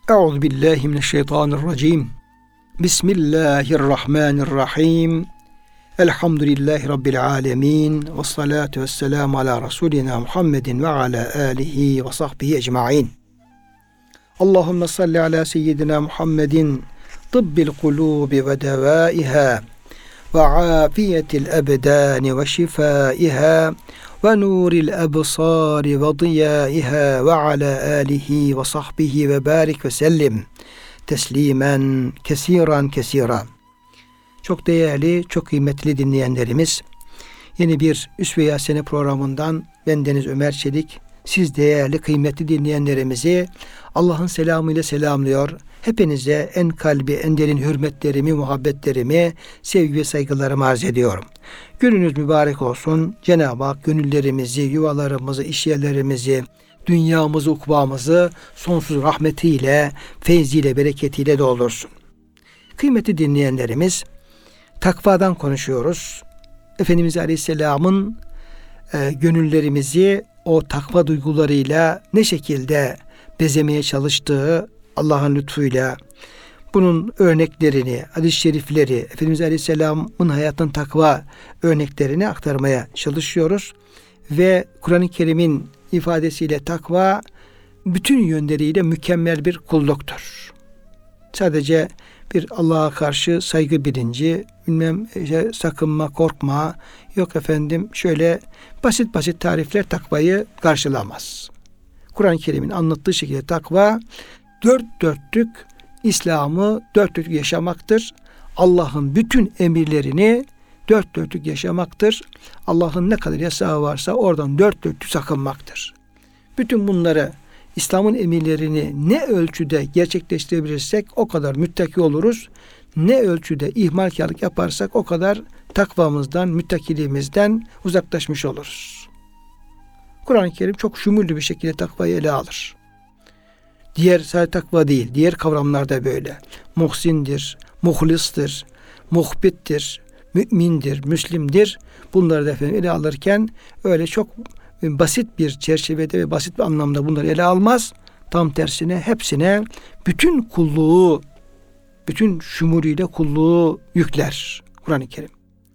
Euzu billahi mineşşeytanirracim. Bismillahirrahmanirrahim. Elhamdülillahi rabbil alamin. Ves salatu vesselamu ala rasulina Muhammedin ve ala alihi ve sahbihi ecmaîn. Allahumme salli ala seyyidina Muhammedin tıbbil kulubi ve devaiha ve afiyetil ebdani ve şifaiha ve nuril absari ve diyaiha ve ala alihi ve sahbihi ve barik ve sellim teslimen kesiran. Çok değerli, çok kıymetli dinleyenlerimiz, yeni bir Üsve-i Hasene programından bendeniz Ömer Çelik, siz değerli, kıymetli dinleyenlerimizi Allah'ın selamıyla selamlıyor. Hepinize en kalbi, en derin hürmetlerimi, muhabbetlerimi, sevgi ve saygılarımı arz ediyorum. Gününüz mübarek olsun. Cenab-ı Hak gönüllerimizi, yuvalarımızı, işyerlerimizi, dünyamızı, ukbamızı sonsuz rahmetiyle, feyziyle, bereketiyle doldursun. Kıymetli dinleyenlerimiz, takvadan konuşuyoruz. Efendimiz Aleyhisselam'ın gönüllerimizi o takva duygularıyla ne şekilde bezemeye çalıştığı Allah'ın lütfuyla, bunun örneklerini, hadis-i şerifleri, Efendimiz Aleyhisselam'ın hayatının takva örneklerini aktarmaya çalışıyoruz. Ve Kur'an-ı Kerim'in ifadesiyle takva bütün yönleriyle mükemmel bir kulluktur. Sadece bir Allah'a karşı saygı bilinci, sakınma, korkma, yok efendim şöyle basit tarifler takvayı karşılamaz. Kur'an-ı Kerim'in anlattığı şekilde takva dört dörtlük İslam'ı dört dörtlük yaşamaktır. Allah'ın bütün emirlerini dört dörtlük yaşamaktır. Allah'ın ne kadar yasağı varsa oradan dört dörtlük sakınmaktır. Bütün bunları, İslam'ın emirlerini ne ölçüde gerçekleştirebilirsek o kadar müttaki oluruz. Ne ölçüde ihmalkarlık yaparsak o kadar takvamızdan, müttakiliğimizden uzaklaşmış oluruz. Kur'an-ı Kerim çok şumurlu bir şekilde takvayı ele alır. Diğer sadece takva değil, diğer kavramlar da böyle. Muhsindir, muhlistir, muhbittir, mümindir, müslimdir. Bunları da efendim ele alırken öyle çok basit bir çerçevede ve basit bir anlamda bunları ele almaz. Tam tersine hepsine bütün kulluğu, bütün şumuruyla kulluğu yükler Kur'an-ı Kerim.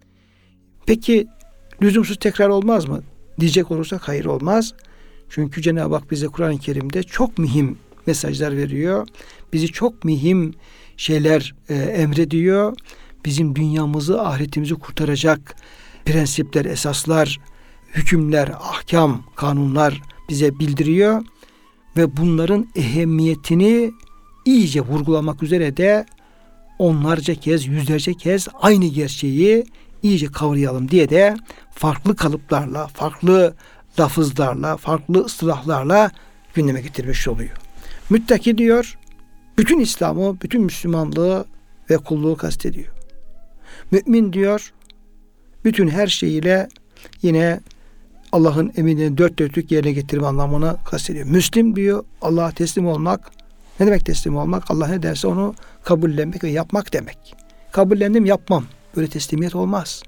Peki lüzumsuz tekrar olmaz mı? Diyecek olursak hayır, olmaz. Çünkü Cenab-ı Hak bize Kur'an-ı Kerim'de çok mühim mesajlar veriyor. Bizi çok mühim şeyler emrediyor. Bizim dünyamızı, ahiretimizi kurtaracak prensipler, esaslar, hükümler, ahkam, kanunlar bize bildiriyor. Ve bunların ehemmiyetini iyice vurgulamak üzere de onlarca kez, yüzlerce kez aynı gerçeği iyice kavrayalım diye de farklı kalıplarla, farklı lafızlarla, farklı ıstılahlarla gündeme getirmiş oluyor. Müttaki diyor, bütün İslam'ı, bütün Müslümanlığı ve kulluğu kastediyor. Mümin diyor, bütün her şeyiyle yine Allah'ın emirlerini dört dörtlük yerine getirme anlamını kastediyor. Müslim diyor, Allah'a teslim olmak. Ne demek teslim olmak? Allah ne derse onu kabullenmek ve yapmak demek. Kabullendim, yapmam. Böyle teslimiyet olmaz.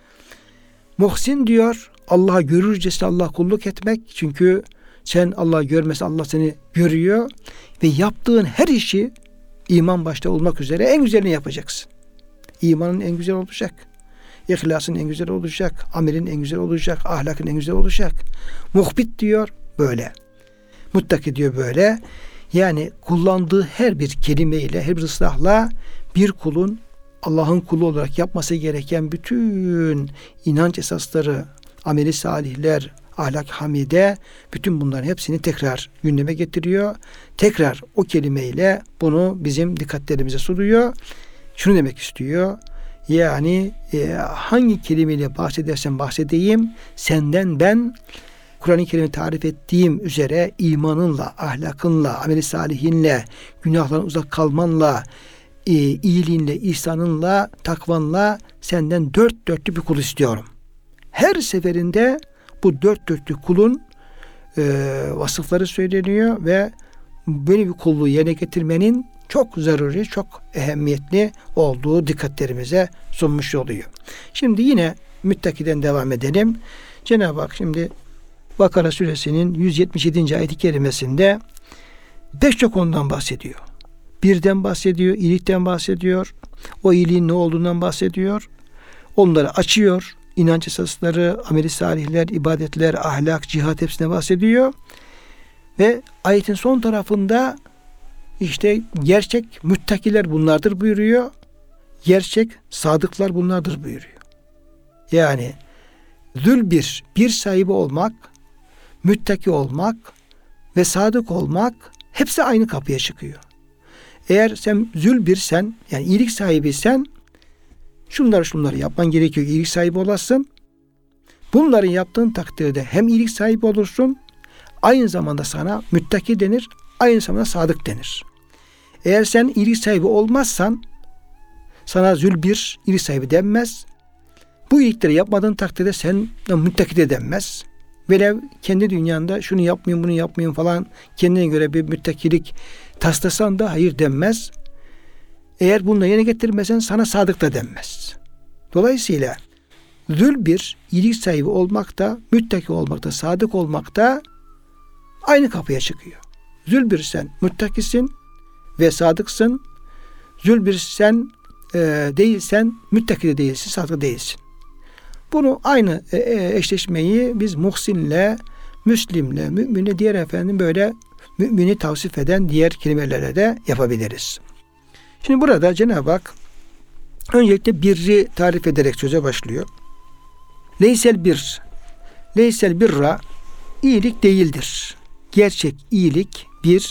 Muhsin diyor, Allah'a görürcesine Allah kulluk etmek. Çünkü sen Allah'ı görmesen Allah seni görüyor. Ve yaptığın her işi iman başta olmak üzere en güzelini yapacaksın. İmanın en güzel olacak. İhlasın en güzel olacak. Amelin en güzel olacak. Ahlakın en güzel olacak. Muhbit diyor böyle. Muttaki diyor böyle. Yani kullandığı her bir kelimeyle, her bir ıslahla bir kulun Allah'ın kulu olarak yapması gereken bütün inanç esasları, ameli salihler, ahlak hamide, bütün bunların hepsini tekrar gündeme getiriyor. Tekrar o kelimeyle bunu bizim dikkatlerimize sunuyor. Şunu demek istiyor. Yani hangi kelimeyle bahsedersem bahsedeyim, senden ben Kur'an-ı Kerim'i tarif ettiğim üzere imanınla, ahlakınla, ameli salihinle, günahlardan uzak kalmanla, iyiliğinle, ihsanınla, takvanla senden dört dörtlük bir kul istiyorum. Her seferinde bu dört dörtlük kulun vasıfları söyleniyor ve böyle bir kulluğu yerine getirmenin çok zaruri, çok ehemmiyetli olduğu dikkatlerimize sunmuş oluyor. Şimdi yine müttakiden devam edelim. Cenab-ı Hak şimdi Bakara suresinin 177. ayet-i kerimesinde pek çok konudan bahsediyor. birden bahsediyor, iyilikten bahsediyor. O iyiliğin ne olduğundan bahsediyor. Onları açıyor. İnanç esasları, amel-i salihler, ibadetler, ahlak, cihat hepsine bahsediyor. Ve ayetin son tarafında işte gerçek müttakiler bunlardır buyuruyor. Gerçek sadıklar bunlardır buyuruyor. Yani bir sahibi olmak, müttaki olmak ve sadık olmak hepsi aynı kapıya çıkıyor. Eğer sen zülbirsen, yani iyilik sahibiysen şunları yapman gerekiyor. İyilik sahibi olasın. Bunları yaptığın takdirde hem iyilik sahibi olursun, aynı zamanda sana müttaki denir, aynı zamanda sadık denir. Eğer sen iyilik sahibi olmazsan sana zülbir, iyilik sahibi denmez. Bu iyilikleri yapmadığın takdirde sen müttaki de denmez. Velev kendi dünyanda şunu yapmayayım, bunu yapmayayım falan kendine göre bir müttakilik taslasan da hayır denmez. Eğer bunu yerine getirmesen sana sadık da denmez. Dolayısıyla zülbir, iyilik sahibi olmak da, müttaki olmak da, sadık olmak da aynı kapıya çıkıyor. Zülbir sen müttakisin ve sadıksın. Zülbir sen değilsen müttaki de değilsin, sadık değilsin. Bunu aynı eşleşmeyi biz muhsinle, müslimle, müminle diğer böyle mümini tavsif eden diğer kelimelerle de yapabiliriz. Şimdi burada Cenab-ı Hak öncelikle birri tarif ederek söze başlıyor. Leysel birra iyilik değildir. Gerçek iyilik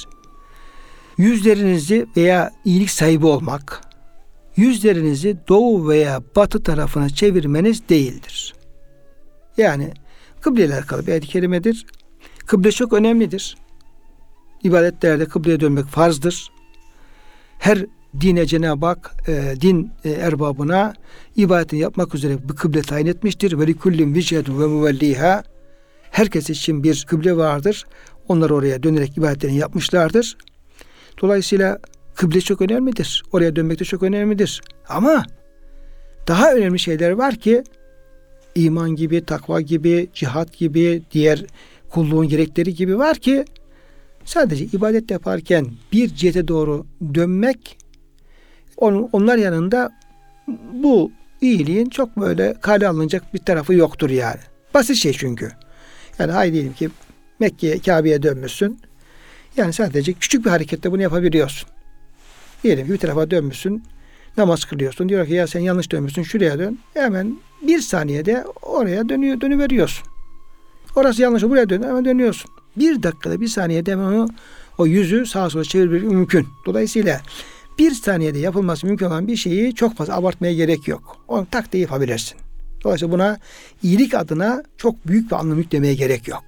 yüzlerinizi veya iyilik sahibi olmak, yüzlerinizi doğu veya batı tarafına çevirmeniz değildir. Yani kıble ile alakalı bir ayet-i kerimedir. Kıble çok önemlidir. İbadetlerde kıbleye dönmek farzdır. Her dine Cenab-ı Hak din erbabına ibadetini yapmak üzere bir kıble tayin etmiştir. Ve likullin vichetun ve muvelliha. Herkes için bir kıble vardır. Onlar oraya dönerek ibadetlerini yapmışlardır. Dolayısıyla kıble çok önemlidir. Oraya dönmek de çok önemlidir. Ama daha önemli şeyler var ki iman gibi, takva gibi, cihat gibi, diğer kulluğun gerekleri gibi var ki sadece ibadet yaparken bir cihete doğru dönmek onlar yanında bu iyiliğin çok böyle kale alınacak bir tarafı yoktur yani. Basit şey çünkü. Yani haydi diyelim ki Mekke'ye, Kabe'ye dönmüşsün. Yani sadece küçük bir hareketle bunu yapabiliyorsun. Diyelim ki bir tarafa dönmüşsün, namaz kılıyorsun. Diyor ki ya sen yanlış dönmüşsün, şuraya dön. Hemen bir saniyede oraya dönüveriyorsun. Orası yanlış, buraya dön, hemen dönüyorsun. Bir dakikada, bir saniyede hemen o yüzü sağa sola çevirmek mümkün. Dolayısıyla bir saniyede yapılması mümkün olan bir şeyi çok fazla abartmaya gerek yok. Onu tak diye yapabilirsin. Dolayısıyla buna iyilik adına çok büyük bir anlam yüklemeye gerek yok.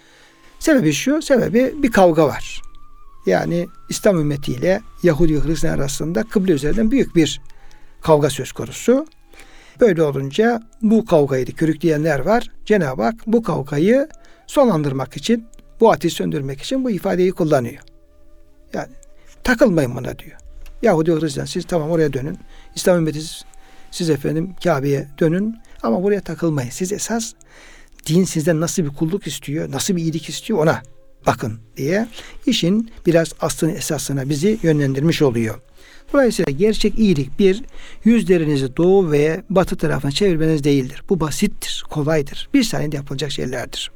Sebebi bir kavga var. Yani İslam ümmetiyle Yahudi ve Hristiyan arasında kıble üzerinden büyük bir kavga söz konusu. Böyle olunca bu kavgayı da körükleyenler var. Cenab-ı Hak bu kavgayı sonlandırmak için, bu ateşi söndürmek için bu ifadeyi kullanıyor. Yani takılmayın buna diyor. Yahudi ve Hristiyan siz tamam oraya dönün. İslam ümmeti siz efendim Kabe'ye dönün ama buraya takılmayın. Siz esas din sizden nasıl bir kulluk istiyor, nasıl bir iyilik istiyor ona bakın diye işin biraz aslını esasına bizi yönlendirmiş oluyor. Dolayısıyla gerçek iyilik yüzlerinizi doğu ve batı tarafına çevirmeniz değildir. Bu basittir, kolaydır. Bir saniyede yapılacak şeylerdir.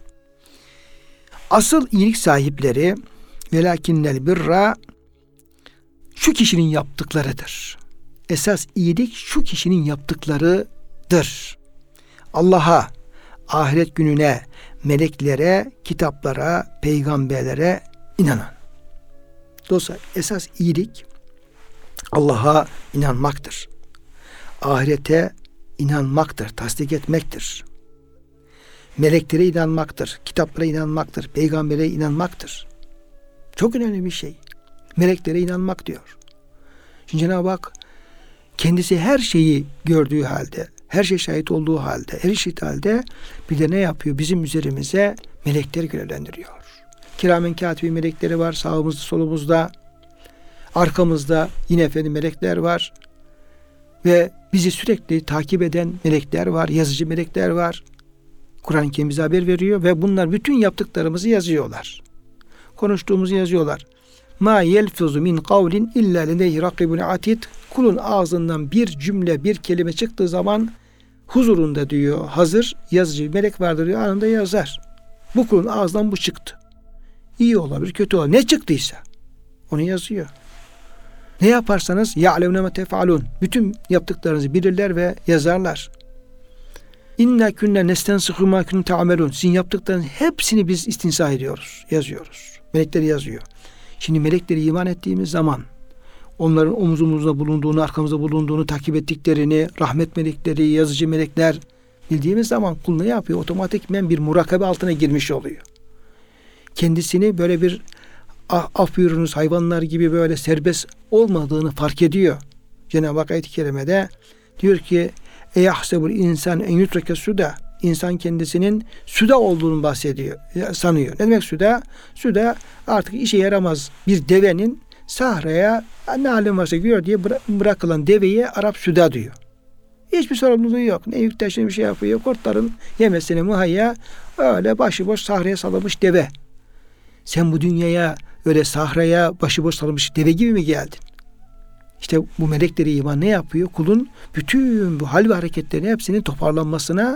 Asıl iyilik sahipleri velakinnel birra şu kişinin yaptıklarıdır. Esas iyilik şu kişinin yaptıklarıdır. Allah'a, ahiret gününe, meleklere, kitaplara, peygamberlere inanan. Dolayısıyla esas iyilik Allah'a inanmaktır. Ahirete inanmaktır, tasdik etmektir. Meleklere inanmaktır, kitaplara inanmaktır, peygambere inanmaktır. Çok önemli bir şey. Meleklere inanmak diyor. Şimdi Cenab-ı Hak kendisi her şeyi gördüğü halde, her şey şahit olduğu halde, her işit halde bir de ne yapıyor? Bizim üzerimize melekleri görevlendiriyor. Kiramen katibi melekleri var sağımızda, solumuzda, arkamızda yine efendim melekler var. Ve bizi sürekli takip eden melekler var, yazıcı melekler var. Kur'an-ı Kerim bize haber veriyor ve bunlar bütün yaptıklarımızı yazıyorlar. Konuştuğumuzu yazıyorlar. Ma yelfuzu min kavlin illa ledeyhi rakibun atid. Kulun ağzından bir cümle, bir kelime çıktığı zaman huzurunda diyor hazır yazıcı bir melek vardır diyor, anında yazar. Bu kulun ağzından bu çıktı. İyi olabilir, kötü olabilir. Ne çıktıysa onu yazıyor. Ne yaparsanız ya'lemune ma tef'alun. Bütün yaptıklarınızı bilirler ve yazarlar. İnna kunna nestensihu ma kuntum ta'melun. Sizin yaptıklarınızın hepsini biz istinsa ediyoruz, yazıyoruz. Melekler yazıyor. Şimdi melekleri iman ettiğimiz zaman onların omuzumuzda bulunduğunu, arkamızda bulunduğunu, takip ettiklerini, rahmet melekleri, yazıcı melekler bildiğimiz zaman kul ne yapıyor? Otomatikmen bir murakabe altına girmiş oluyor. Kendisini böyle bir af buyurunuz hayvanlar gibi böyle serbest olmadığını fark ediyor. Cenab-ı Hak ayet-i kerimede diyor ki eyahsebul insan en yutreke suda. İnsan kendisinin suda olduğunu bahsediyor, sanıyor. Ne demek suda? Suda artık işe yaramaz bir devenin sahraya ne halim varsa gör diye bırakılan deveye Arap suda diyor. Hiçbir sorumluluğu yok. Ne yük taşını bir şey yapıyor. Kurtların yemesine muhayya öyle başıboş sahraya salınmış deve. Sen bu dünyaya öyle sahraya başıboş salınmış deve gibi mi geldin? İşte bu melekleri iman ne yapıyor? Kulun bütün bu hal ve hareketlerini hepsinin toparlanmasına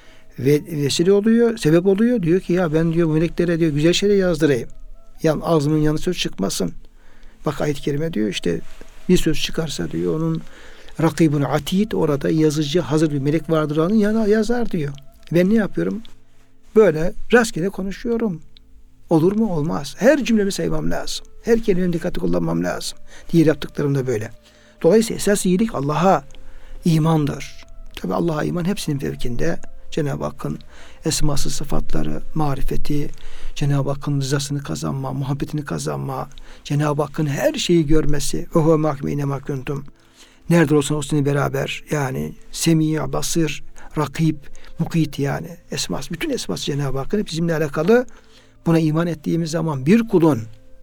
vesile oluyor, sebep oluyor. Diyor ki ya ben diyor bu meleklere diyor güzel şeyler yazdırayım. Yani ağzımın yanı söz çıkmasın. Bak ayet-i kerime diyor işte bir söz çıkarsa diyor onun rakibun atid, orada yazıcı hazır bir melek vardır onun yanına yazar diyor. Ben ne yapıyorum? Böyle rastgele konuşuyorum. Olur mu? Olmaz. Her cümlemi saymam lazım. Her kelimemi dikkatli kullanmam lazım. Diğer yaptıklarım da böyle. Dolayısıyla esas iyilik Allah'a imandır. Tabi Allah'a iman hepsinin fevkinde. Cenab-ı Hakk'ın esması, sıfatları, marifeti, Cenab-ı Hakk'ın rızasını kazanma, muhabbetini kazanma, Cenab-ı Hakk'ın her şeyi görmesi. Ve huve mahkum ine mahkuntum. Nerede olsan olsun beraber. Yani semî, basir, rakib, mukit yani esmas. Bütün esması Cenab-ı Hakk'ın bizimle alakalı. Buna iman ettiğimiz zaman bir kulun,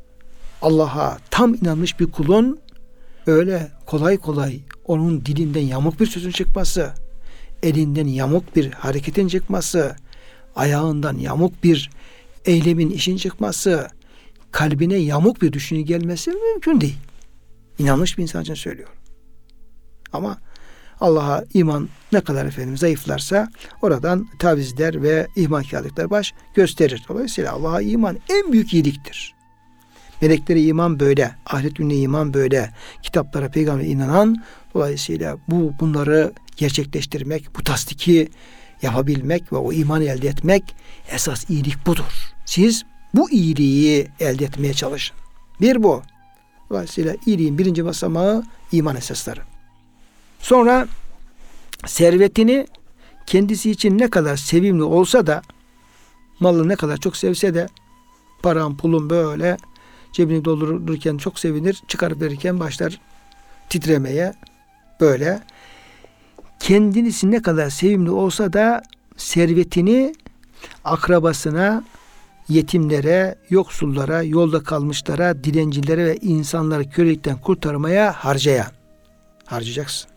Allah'a tam inanmış bir kulun öyle kolay kolay onun dilinden yamuk bir sözün çıkması, elinden yamuk bir hareketin çıkması, ayağından yamuk bir eylemin, işin çıkması, kalbine yamuk bir düşünce gelmesi mümkün değil. İnanmış bir insan için söylüyorum. Ama Allah'a iman ne kadar zayıflarsa oradan tavizler ve ihmalkarlıklar baş gösterir. Dolayısıyla Allah'a iman en büyük iyiliktir. Meleklere iman böyle, ahiret gününe iman böyle, kitaplara, peygambere inanan, dolayısıyla bunları gerçekleştirmek, bu tasdiki yapabilmek ve o imanı elde etmek esas iyilik budur. Siz bu iyiliği elde etmeye çalışın. Bir bu. Dolayısıyla iyiliğin birinci basamağı iman esasları. Sonra servetini kendisi için ne kadar sevimli olsa da, malı ne kadar çok sevse de, param pulum böyle cebini doldururken çok sevinir, çıkarıp verirken başlar titremeye böyle. Kendisi ne kadar sevimli olsa da servetini akrabasına, yetimlere, yoksullara, yolda kalmışlara, dilencilere ve insanları kölelikten kurtarmaya harcayacaksın.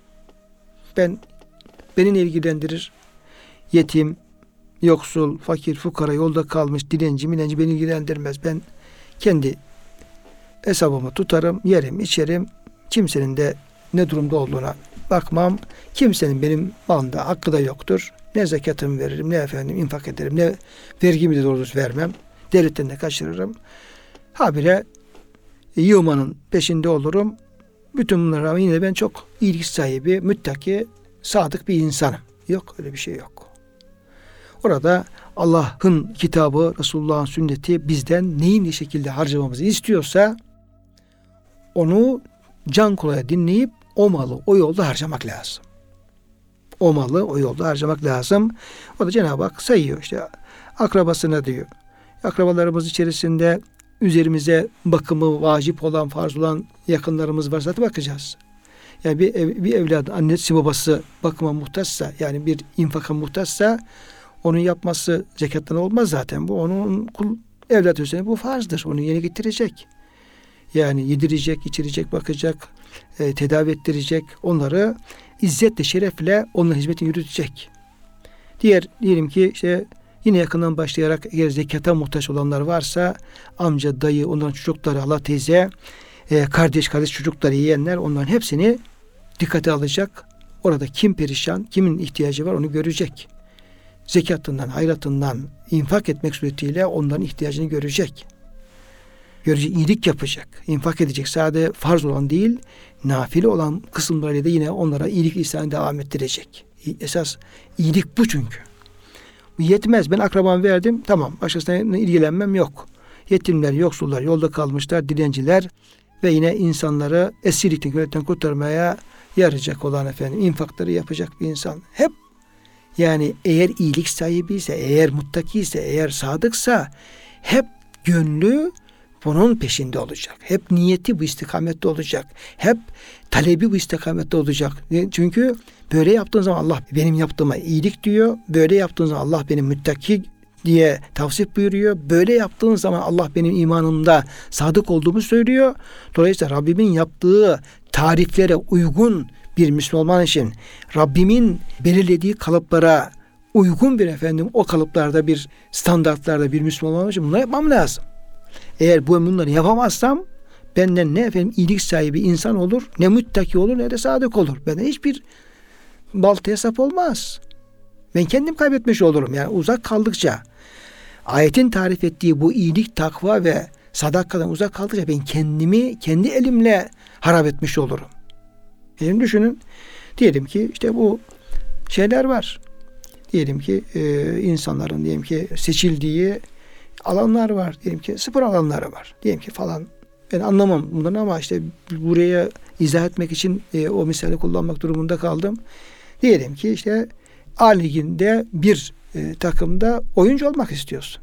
Beni ne ilgilendirir? Yetim, yoksul, fakir, fukara, yolda kalmış, dilenci, milenci beni ilgilendirmez. Ben kendi hesabımı tutarım, yerim, içerim. Kimsenin de ne durumda olduğuna bakmam. Kimsenin benim malımda hakkı da yoktur. Ne zekatımı veririm, ne infak ederim, ne vergimi de doğru vermem. Devletten de kaçırırım. Habire yığmanın peşinde olurum. Bütün bunlara rağmen yine ben çok iyilik sahibi, müttaki, sadık bir insanım. Yok, öyle bir şey yok. Orada Allah'ın kitabı, Resulullah'ın sünneti bizden neyin ne şekilde harcamamızı istiyorsa onu can kulağıyla dinleyip o malı o yolda harcamak lazım. O malı o yolda harcamak lazım. O da Cenab-ı Hak sayıyor işte akrabasına diyor. Akrabalarımız içerisinde üzerimize bakımı vacip olan, farz olan yakınlarımız varsa da bakacağız. Yani bir evladın annesi babası bakıma muhtaçsa, yani bir infaka muhtaçsa onun yapması zekattan olmaz zaten. Bu onun evlat üzerine bu farzdır. Onu yerine getirecek. Yani yedirecek, içirecek, bakacak, tedavi ettirecek. Onları izzetle, şerefle onların hizmetini yürütecek. Diyelim ki işte Yine yakından başlayarak eğer zekata muhtaç olanlar varsa amca, dayı, onların çocukları, hala teyze, kardeş çocukları, yeğenler, onların hepsini dikkate alacak. Orada kim perişan, kimin ihtiyacı var onu görecek. Zekatından, hayratından infak etmek suretiyle onların ihtiyacını görecek. İyilik yapacak, infak edecek. Sadece farz olan değil, nafile olan kısımlarıyla da yine onlara iyilik ihsanı devam ettirecek. Esas iyilik bu çünkü. Bu yetmez. Ben akrabamı verdim, tamam. Başkasına ilgilenmem yok. Yetimler, yoksullar, yolda kalmışlar, dilenciler ve yine insanları esirlikten, kölelikten kurtarmaya yarayacak olan infakları yapacak bir insan. Hep yani eğer iyilik sahibiyse, eğer muttakiyse, eğer sadıksa hep gönlü bunun peşinde olacak. Hep niyeti bu istikamette olacak. Hep talebi bu istikamette olacak. Çünkü böyle yaptığın zaman Allah benim yaptığıma iyilik diyor. Böyle yaptığın zaman Allah benim müttaki diye tavsif buyuruyor. Böyle yaptığın zaman Allah benim imanımda sadık olduğumu söylüyor. Dolayısıyla Rabbimin yaptığı tariflere uygun bir Müslüman için, Rabbimin belirlediği kalıplara uygun bir o kalıplarda bir standartlarda bir Müslüman için bunları yapmam lazım. Eğer bunları yapamazsam benden ne iyilik sahibi insan olur, ne müttaki olur, ne de sadık olur. Benden hiçbir baltaya sap olmaz. Ben kendim kaybetmiş olurum. Yani uzak kaldıkça, ayetin tarif ettiği bu iyilik, takva ve sadakadan uzak kaldıkça ben kendimi kendi elimle harap etmiş olurum. Şimdi düşünün, diyelim ki işte bu şeyler var. Diyelim ki insanların diyelim ki seçildiği alanlar var. Diyelim ki spor alanları var. Diyelim ki falan. Ben anlamam bundan ama işte buraya izah etmek için o misali kullanmak durumunda kaldım. Diyelim ki işte A Ligi'nde bir takımda oyuncu olmak istiyorsun.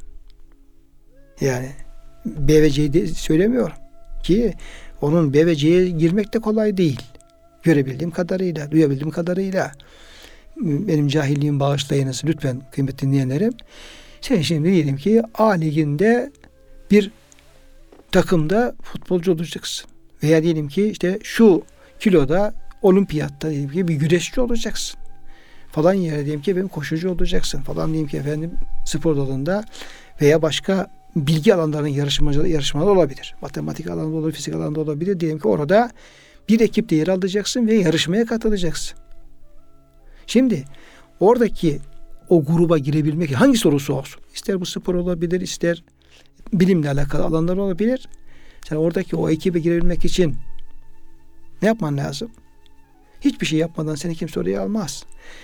Yani B ve C'yi de söylemiyorum ki onun B ve C'ye girmek de kolay değil. Görebildiğim kadarıyla, duyabildiğim kadarıyla benim cahilliğimi bağışlayınız lütfen kıymetli dinleyenlerim. Sen şimdi diyelim ki A Ligi'nde bir takımda futbolcu olacaksın. Veya diyelim ki işte şu kiloda olimpiyatta diyelim ki bir güreşçi olacaksın. Falan yere diyelim ki benim koşucu olacaksın. Falan diyelim ki spor dalında veya başka bilgi alanlarının yarışmalar olabilir. Matematik alanında olabilir, fizik alanında olabilir. Diyelim ki orada bir ekipte yer alacaksın ve yarışmaya katılacaksın. Şimdi oradaki o gruba girebilmek hangi sorusu olsun. İster bu spor olabilir, ister bilimle alakalı alanlar olabilir. Sen oradaki o ekibe girebilmek için ne yapman lazım? Hiçbir şey yapmadan seni kimse oraya almaz.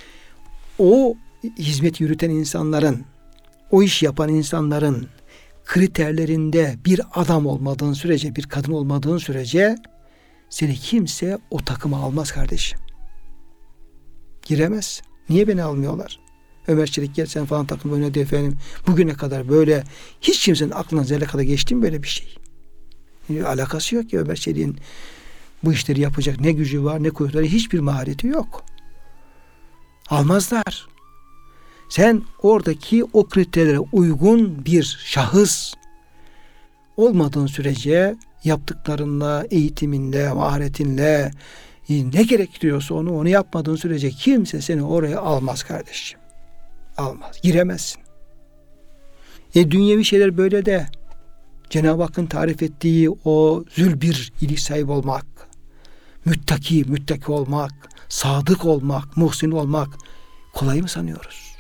O hizmet yürüten insanların, o iş yapan insanların kriterlerinde bir adam olmadığın sürece, bir kadın olmadığın sürece seni kimse o takıma almaz kardeşim. Giremez. Niye beni almıyorlar? Ömer Çelik gel sen falan takım oynadı efendim. Bugüne kadar böyle hiç kimsenin aklına zerre kadar geçti mi böyle bir şey? Yani alakası yok ki Ömer Çelik'in bu işleri yapacak ne gücü var ne kuvvetleri, hiçbir mahareti yok. Almazlar. Sen oradaki o kriterlere uygun bir şahıs olmadığın sürece yaptıklarınla, eğitiminle, maharetinle ne gerektiriyorsa onu yapmadığın sürece kimse seni oraya almaz kardeşim. Almaz. Giremezsin. Dünyevi şeyler böyle de Cenab-ı Hakk'ın tarif ettiği o zülbir iyilik sahibi olmak, müttaki olmak, sadık olmak, muhsin olmak kolay mı sanıyoruz?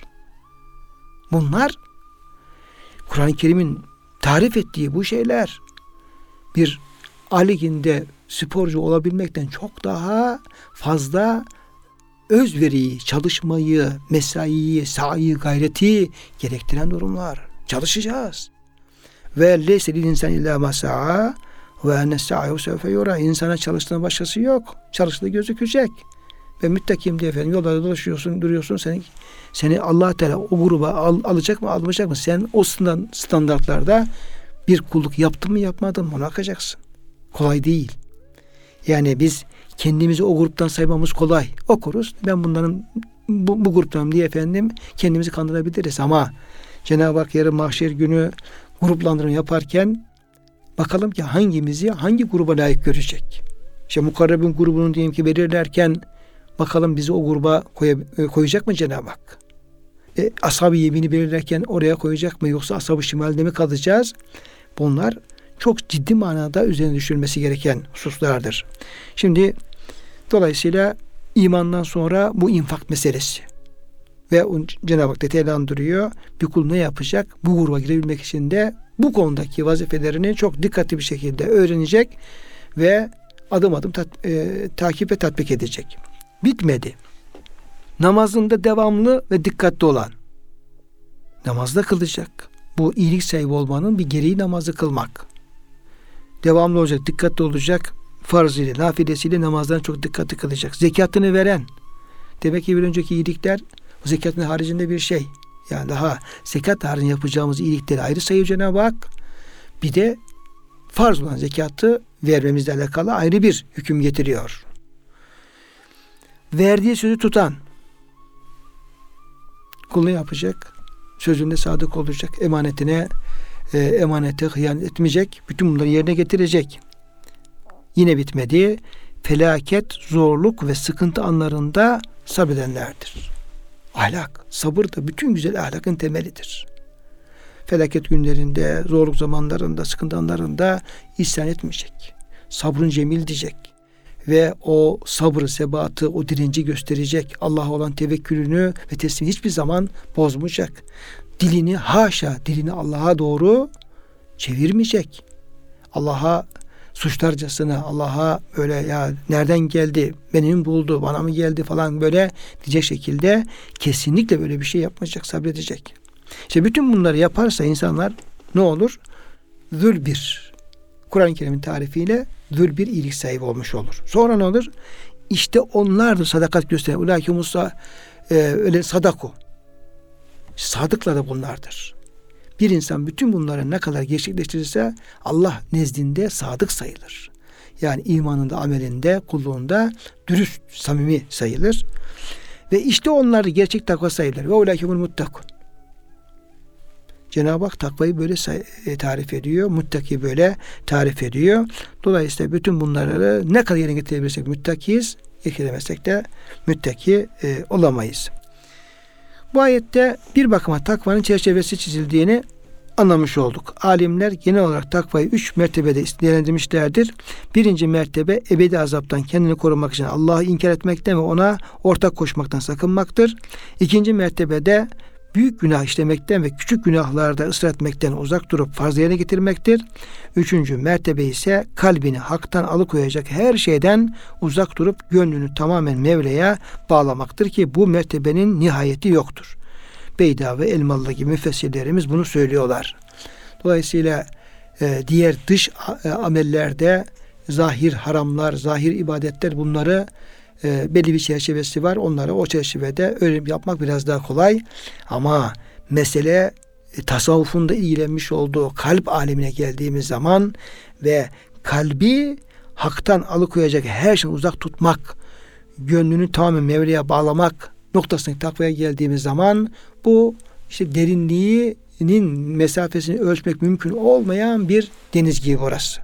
Bunlar Kur'an-ı Kerim'in tarif ettiği bu şeyler bir A Ligi'nde sporcu olabilmekten çok daha fazla özveriyi, çalışmayı, mesaiyi, sa'i, gayreti gerektiren durumlar. Çalışacağız. Ve leyse lil insan illa ma sa'a ve enne sa'yu sevfe yura. İnsana çalıştığının başkası yok. Çalıştığı gözükecek. Ve müttakim diye yollarda dolaşıyorsun, duruyorsun. Seni Allah Teala o gruba alacak mı, almayacak mı? Sen o standartlarda bir kulluk yaptın mı, yapmadın mı? Ona bakacaksın. Kolay değil. Yani biz kendimizi o gruptan saymamız kolay. Okuruz. Ben bunların bu gruptanım diye kendimizi kandırabiliriz ama Cenab-ı Hak yarın mahşer günü gruplandırma yaparken bakalım ki hangimizi hangi gruba layık görecek. İşte mukarrebin grubunu diyelim ki belirlerken bakalım bizi o gruba koyacak mı Cenab-ı Hak? ashab-ı yemini belirlerken oraya koyacak mı yoksa ashab-ı şimalde mi kalacağız? Bunlar çok ciddi manada üzerine düşülmesi gereken hususlardır. Şimdi dolayısıyla imandan sonra bu infak meselesi ve Cenab-ı Hak detaylandırıyor. Bir kul ne yapacak? Bu gruba girebilmek için de bu konudaki vazifelerini çok dikkatli bir şekilde öğrenecek ve adım adım takip ve tatbik edecek. Bitmedi. Namazında devamlı ve dikkatli olan. Namazda kılacak. Bu iyilik sahibi olmanın bir gereği namazı kılmak. Devamlı olacak, dikkatli olacak. Farz ile, nafilesiyle namazdan çok dikkatli kılacak. Zekatını veren. Demek ki bir önceki iyilikler o zekatın haricinde bir şey. Yani daha zekat haricinde yapacağımız iyilikleri ayrı sayıyor Cenab-ı Hak. Bir de farz olan zekatı vermemizle alakalı ayrı bir hüküm getiriyor. Verdiği sözü tutan. Kul ne yapacak? Sözünde sadık olacak. Emanete hıyanet etmeyecek. Bütün bunları yerine getirecek. Yine bitmedi. Felaket, zorluk ve sıkıntı anlarında sabredenlerdir. Ahlak, sabır da bütün güzel ahlakın temelidir. Felaket günlerinde, zorluk zamanlarında, sıkıntı anlarında isyan etmeyecek. Sabrın cemil diyecek. Ve o sabrı, sebatı, o direnci gösterecek. Allah'a olan tevekkülünü ve teslimi hiçbir zaman bozmayacak. Dilini Allah'a doğru çevirmeyecek. Allah'a suçlarcasına, Allah'a öyle ya nereden geldi, beni mi buldu, bana mı geldi falan böyle diyecek şekilde kesinlikle böyle bir şey yapmayacak, sabredecek. İşte bütün bunları yaparsa insanlar ne olur? Zülbir. Kur'an-ı Kerim'in tarifiyle zülbir iyilik sahibi olmuş olur. Sonra ne olur? İşte onlar da sadakat gösteren. Ulaike Musa öyle sadaku. Sadıklar da bunlardır. Bir insan bütün bunları ne kadar gerçekleştirirse Allah nezdinde sadık sayılır. Yani imanında, amelinde, kulluğunda dürüst, samimi sayılır. Ve işte onlar gerçek takva sayılır. Ve ulaikemul muttakun. Cenab-ı Hak takvayı böyle tarif ediyor. Muttaki böyle tarif ediyor. Dolayısıyla bütün bunları ne kadar yerine getirebilirsek muttakiyiz. Getiremezsek de müttaki olamayız. Bu ayette bir bakıma takvanın çerçevesi çizildiğini anlamış olduk. Alimler genel olarak takvayı 3 mertebede değerlendirmişlerdir. Birinci mertebe ebedi azaptan kendini korumak için Allah'ı inkar etmekten ve ona ortak koşmaktan sakınmaktır. İkinci mertebede büyük günah işlemekten ve küçük günahlarda ısrar etmekten uzak durup farz yerine getirmektir. Üçüncü mertebe ise kalbini haktan alıkoyacak her şeyden uzak durup gönlünü tamamen Mevla'ya bağlamaktır ki bu mertebenin nihayeti yoktur. Beyda ve Elmalı gibi müfessirlerimiz bunu söylüyorlar. Dolayısıyla diğer dış amellerde zahir haramlar, zahir ibadetler bunları belli bir çerçevesi var. Onları o çerçevede öğrenip yapmak biraz daha kolay. Ama mesele tasavvufunda ilgilenmiş olduğu kalp alemine geldiğimiz zaman ve kalbi haktan alıkoyacak her şeyden uzak tutmak, gönlünü tamamen Mevla'ya bağlamak noktasına takvaya geldiğimiz zaman bu işte derinliğinin mesafesini ölçmek mümkün olmayan bir deniz gibi orası.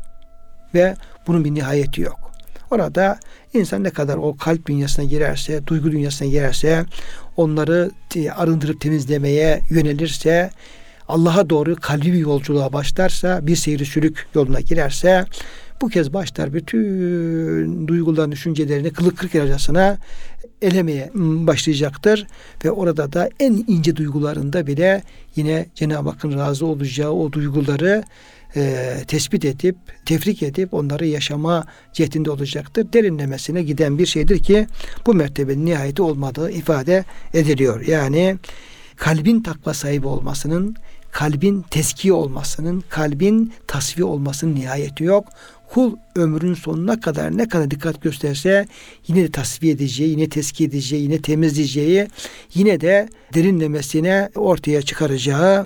Ve bunun bir nihayeti yok. Orada insan ne kadar o kalp dünyasına girerse, duygu dünyasına girerse, onları arındırıp temizlemeye yönelirse, Allah'a doğru kalbi bir yolculuğa başlarsa, bir seyri sülük yoluna girerse, bu kez başlar bütün duyguların, düşüncelerini kılık kırk arasına elemeye başlayacaktır. Ve orada da en ince duygularında bile yine Cenab-ı Hakk'ın razı olacağı o duyguları tespit edip, tefrik edip onları yaşama cihetinde olacaktır. Derinlemesine giden bir şeydir ki bu mertebenin nihayeti olmadığı ifade ediliyor. Yani kalbin takva sahibi olmasının, kalbin tezkiye olmasının, kalbin tasfiye olmasının nihayeti yok. Kul ömrün sonuna kadar ne kadar dikkat gösterse yine de tasfiye edeceği, yine tezkiye edeceği, yine temizleyeceği, yine de derinlemesine ortaya çıkaracağı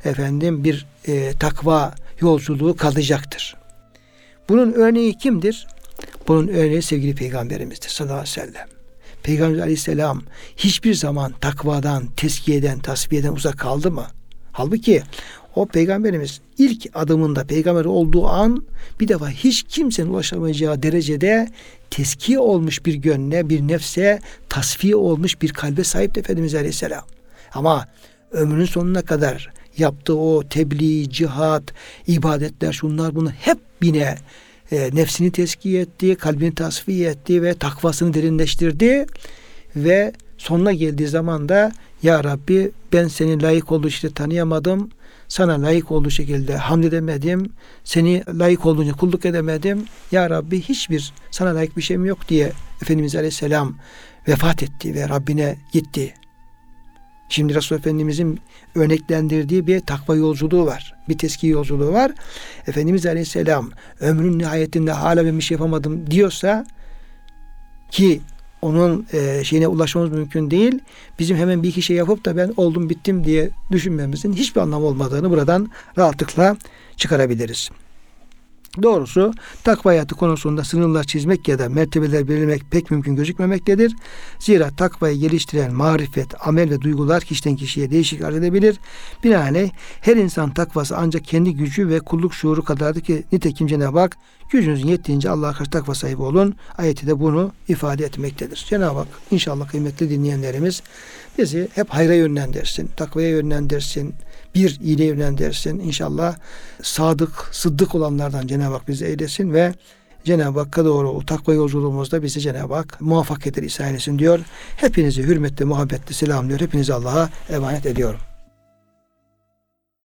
bir takva yolculuğu kalacaktır. Bunun örneği kimdir? Bunun örneği sevgili Peygamberimizdir sallallahu aleyhi ve sellem. Peygamber aleyhisselam hiçbir zaman takvadan, tezkiyeden, tasfiyeden uzak kaldı mı? Halbuki o Peygamberimiz ilk adımında peygamber olduğu an bir defa hiç kimsenin ulaşamayacağı derecede tezkiye olmuş bir gönle, bir nefse, tasfiye olmuş bir kalbe sahipti Efendimiz Aleyhisselam. Ama ömrünün sonuna kadar yaptığı o tebliğ, cihat, ibadetler, şunlar bunlar hep yine nefsini tezkiye etti, kalbini tasfiye etti ve takvasını derinleştirdi ve sonuna geldiği zaman da ya Rabbi ben seni layık olduğu şekilde tanıyamadım, sana layık olduğu şekilde hamd edemedim, seni layık olduğunca kulluk edemedim, ya Rabbi hiçbir sana layık bir şeyim yok diye Efendimiz Aleyhisselam vefat etti ve Rabbine gitti. Şimdi Resulullah Efendimizin örneklendirdiği bir takva yolculuğu var. Bir tezkiye yolculuğu var. Efendimiz Aleyhisselam ömrün nihayetinde hala ben bir şey yapamadım diyorsa ki onun şeyine ulaşmamız mümkün değil. Bizim hemen bir iki şey yapıp da ben oldum bittim diye düşünmemizin hiçbir anlamı olmadığını buradan rahatlıkla çıkarabiliriz. Doğrusu takva hayatı konusunda sınırlar çizmek ya da mertebeler belirlemek pek mümkün gözükmemektedir. Zira takvayı geliştiren marifet, amel ve duygular kişiden kişiye değişik arz edebilir. Binaenaleyh her insan takvası ancak kendi gücü ve kulluk şuuru kadardır ki nitekim Cenab-ı Hak gücünüzün yettiğince Allah'a karşı takva sahibi olun. Ayeti de bunu ifade etmektedir. Cenab-ı Hak inşallah kıymetli dinleyenlerimiz bizi hep hayra yönlendirsin, takvaya yönlendirsin, bir iyiliğe yönlendirsin. İnşallah sadık, sıddık olanlardan Cenab-ı Hak bizi eylesin ve Cenab-ı Hakk'a doğru o takva yolculuğumuzda bizi Cenab-ı Hak muvaffak eder, ihsan etsin diyor. Hepinizi hürmetle, muhabbetle selamlıyor. Hepinizi Allah'a emanet ediyorum.